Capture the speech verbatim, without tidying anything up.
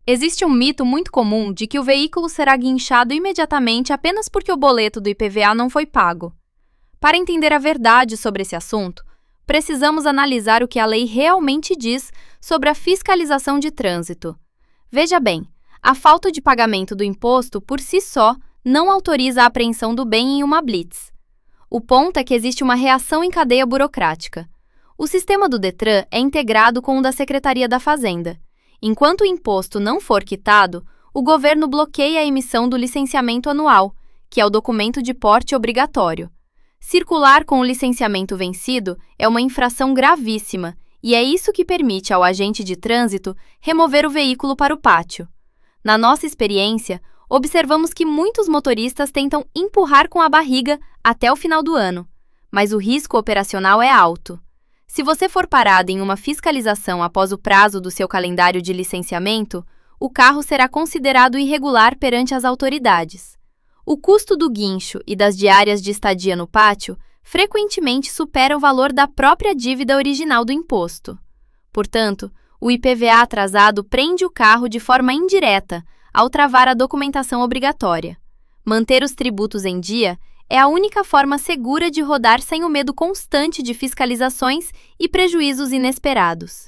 Existe um mito muito comum de que o veículo será guinchado imediatamente apenas porque o boleto do I P V A não foi pago. Para entender a verdade sobre esse assunto, precisamos analisar o que a lei realmente diz sobre a fiscalização de trânsito. Veja bem, a falta de pagamento do imposto por si só não autoriza a apreensão do bem em uma blitz. O ponto é que existe uma reação em cadeia burocrática. O sistema do Detran é integrado com o da Secretaria da Fazenda. Enquanto o imposto não for quitado, o governo bloqueia a emissão do licenciamento anual, que é o documento de porte obrigatório. Circular com o licenciamento vencido é uma infração gravíssima, e é isso que permite ao agente de trânsito remover o veículo para o pátio. Na nossa experiência, observamos que muitos motoristas tentam empurrar com a barriga até o final do ano, mas o risco operacional é alto. Se você for parado em uma fiscalização após o prazo do seu calendário de licenciamento, o carro será considerado irregular perante as autoridades. O custo do guincho e das diárias de estadia no pátio frequentemente supera o valor da própria dívida original do imposto. Portanto, o I P V A atrasado prende o carro de forma indireta ao travar a documentação obrigatória. Manter os tributos em dia é a única forma segura de rodar sem o medo constante de fiscalizações e prejuízos inesperados.